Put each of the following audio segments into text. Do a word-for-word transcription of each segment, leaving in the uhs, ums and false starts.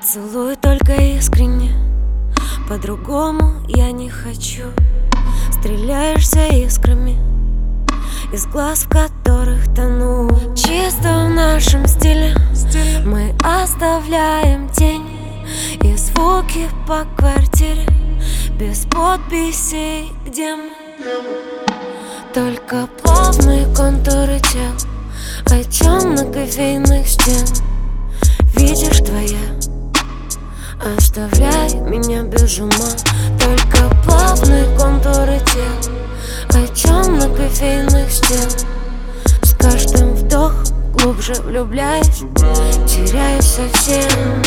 Целую только искренне, по-другому я не хочу. Стреляешься искрами из глаз, в которых тону. Чисто в нашем стиле мы оставляем тени и звуки по квартире без подписей, где мы. Только плавные контуры тел от темных кофейных стен. Видишь, твоя оставляй меня без ума. Только плавные контуры тел от темных кофейных стен. С каждым вдохом глубже влюбляюсь, теряюсь совсем.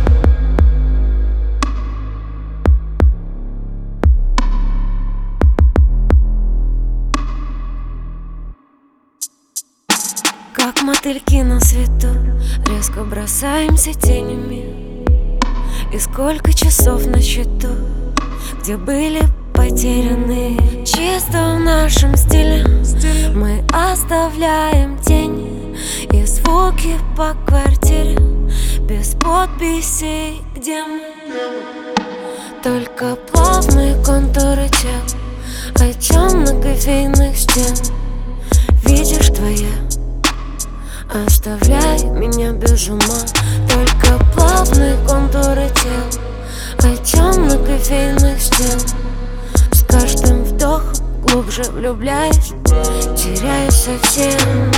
Как мотыльки на свету, резко бросаемся тенями. И сколько часов на счету, где были потеряны. Чисто в нашем стиле мы оставляем тени и звуки по квартире без подписей, где мы. Только плавные контуры тел от темных кофейных стен. Видишь, твоя оставляй меня без ума. Только плавные контуры тел от темных кофейных стен. С каждым вдохом глубже влюбляюсь, теряюсь совсем.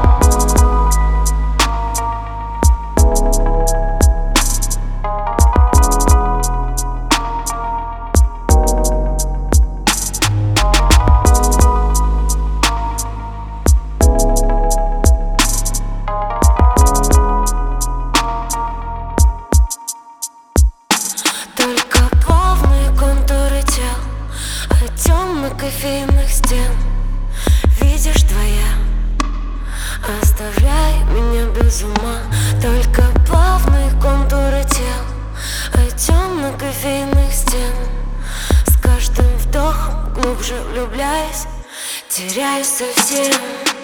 Кофейных стен. Видишь, твоя оставляй меня без ума. Только плавные контуры тел от темных кофейных стен. С каждым вдохом глубже влюбляюсь, теряюсь совсем.